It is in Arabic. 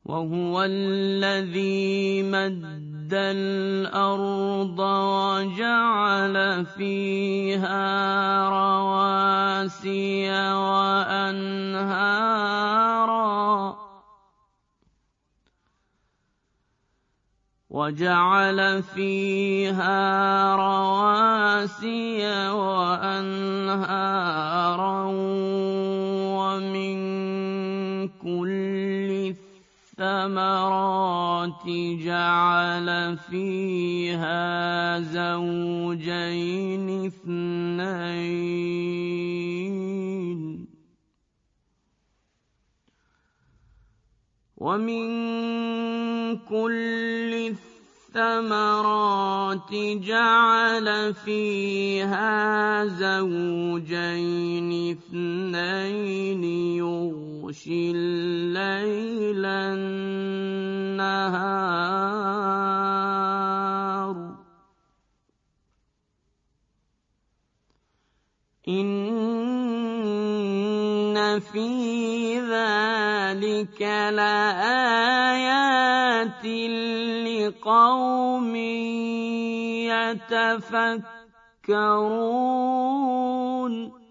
وهو الذي مد الأرض وجعل فيها رواسي وأنهارا ومن كل الثمرات جعل فيها زوجين اثنين ومن كل الثمرات جعل فيها زوجين اثنين يغشي الليل النهار إن في ذلك لآيات لقوم يتفكرون